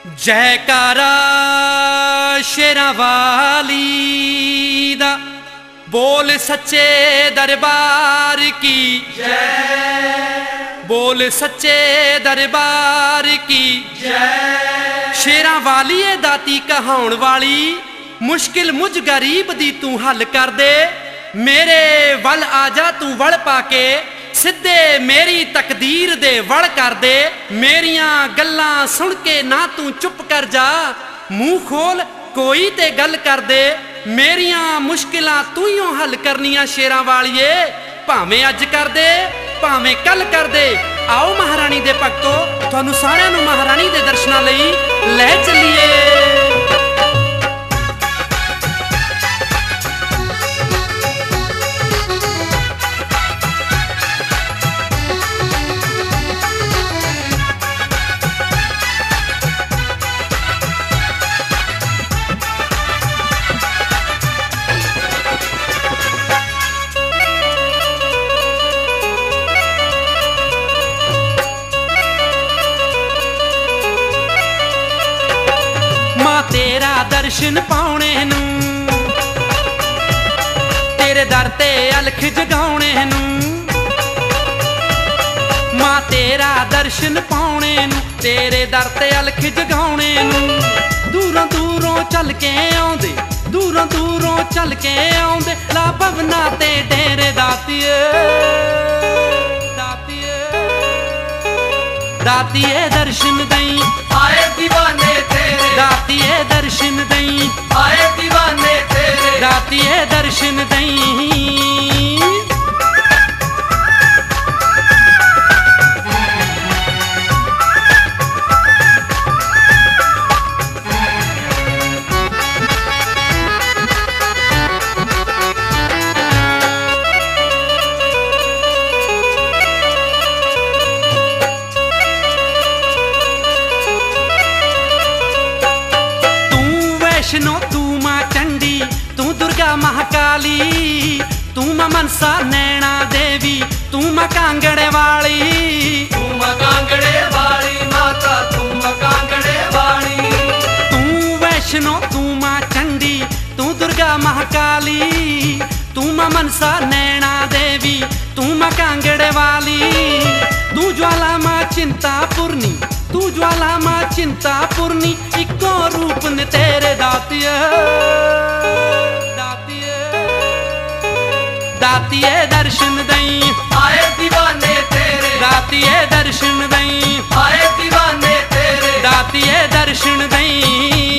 जयकारा शेरां वाली दा, बोल सच्चे दरबार की जय, बोल सच्चे दरबार की जय। शेरां वाली ए दाती कहाउण वाली, मुश्किल मुझ गरीब दी तू हल कर दे। मेरे वल आजा तू वल पाके, सिद्धे मेरी तकदीर दे वड़ कर दे। मेरियां गल्लां सुन के ना तू चुप कर जा, मुंह खोल कोई ते गल कर दे। मेरियां मुश्किलां तू ही हल करनियां शेरां वालिए, भावें अज कर दे भावें कल कर दे। आओ महारानी दे भगतो, तुहानू सारिआं नू महारानी दे दर्शनां लई लै चलीए। तेरा दर्शन पाउणे नू, तेरे दर ते अलख जगाउणे नू, मां तेरा दर्शन पाउणे नू, तेरे दर ते अलख जगाउणे नू। दूरों दूरों चल के आउंदे, दूरों दूरों चल के आउंदे, ला भवना ते डेरे दातिए दातिए दातिए दर्शन दई आए दीवाने तेरे, दातिए दर्शन दई आए दीवाने तेरे, दातिए दर्शन दई। वैष्णो तू मां चंडी, तू दुर्गा महाकाली, तू मां मनसा नैना देवी, तू मां कांगड़े वाली, तू मां कांगड़े वाली माता, तू मां कांगड़े वाली। तू वैष्णो तू मां चंडी, तू दुर्गा महाकाली, तू मां मनसा नैना देवी, तू मां कांगड़े वाली। तू ज्वाला मां चिंतापुरनी, तू ज्वाला मां चिंतापुरनी, इको रूप ने तेरे दातिए दातिए दातिए दर्शन दई आए दीवाने तेरे, दातिए दर्शन दई आए दीवाने तेरे, दातिए दर्शन दई।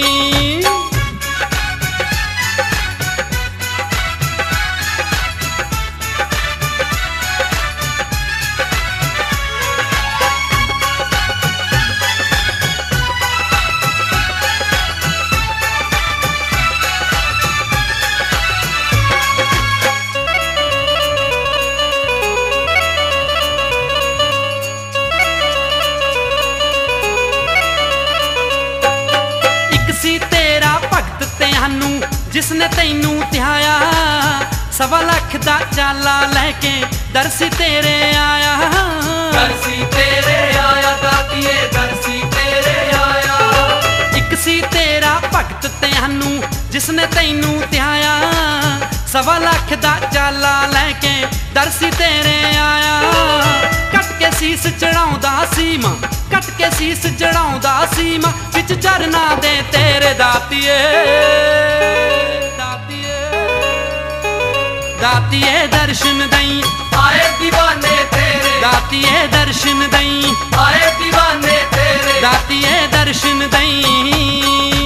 तेरा भगत तेनू जिसने तैनू ध्याया, 1.25 लाख दा चाला लैके दरसी तेरे आया, दरसी तेरे आया दातिए, दरसी तेरे आया। एक सी तेरा भगत तेनू जिसने तैनू ध्याया, 1.25 लाख दा चाला लैके दरसी तेरे आया। कट के सीस चढ़ाउंदा सीमा, कट के सीस चढ़ाउंदा सीमा, विच झरना दे तेरे दातिए दातिए दातिए दर्शन दई आए दीवाने तेरे, दातिए दर्शन दई आए दीवाने तेरे, दातिए दर्शन दई।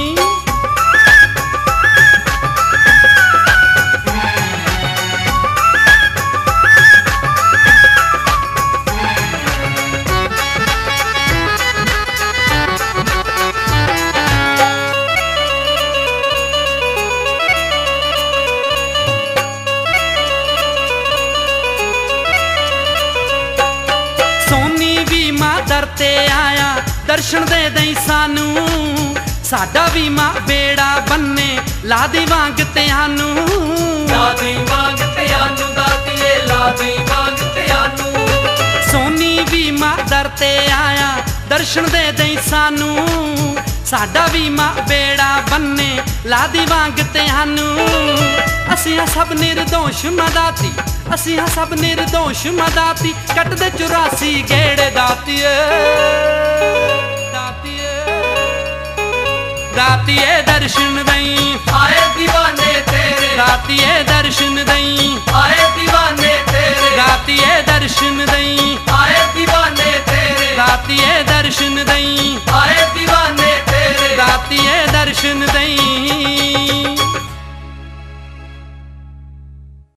सोनी भी मां दर ते आया, दर्शन दे दई सानू, साडा भी मां बेड़ा बन्ने, ला दी वांग तेनू, ला दी वांग तेनू दातिए, ला दी वांग तेनू। सोनी भी मां दर ते आया, दर्शन दे दई सानू, ਸਾਡਾ ਵੀ ਮਾਂ ਬੇੜਾ ਬੰਨੇ ਲਾਦੀ ਵਾਂਗ ਤੈਨੂੰ ਅਸੀਂ ਹਾਂ ਸਭ ਨਿਰਦੋਸ਼ ਮਦਾਤੀ ਅਸੀਂ ਹਾਂ ਸਭ ਨਿਰਦੋਸ਼ ਮਦਾਤੀ ਕੱਟਦੇ 84 ਗੇੜੇ ਦਾਤੀਏ ਦਾਤੀਏ ਦਰਸ਼ਨ ਦਈ ਆਏ دیਵਾਨੇ ਤੇਰੇ ਦਾਤੀਏ ਦਰਸ਼ਨ ਦਈ ਆਏ دیਵਾਨੇ ਤੇਰੇ ਦਾਤੀਏ ਦਰਸ਼ਨ ਦਈ ਆਏ دیਵਾਨੇ ਤੇਰੇ ਦਾਤੀਏ ਦਰਸ਼ਨ ਦਈ ਆਏ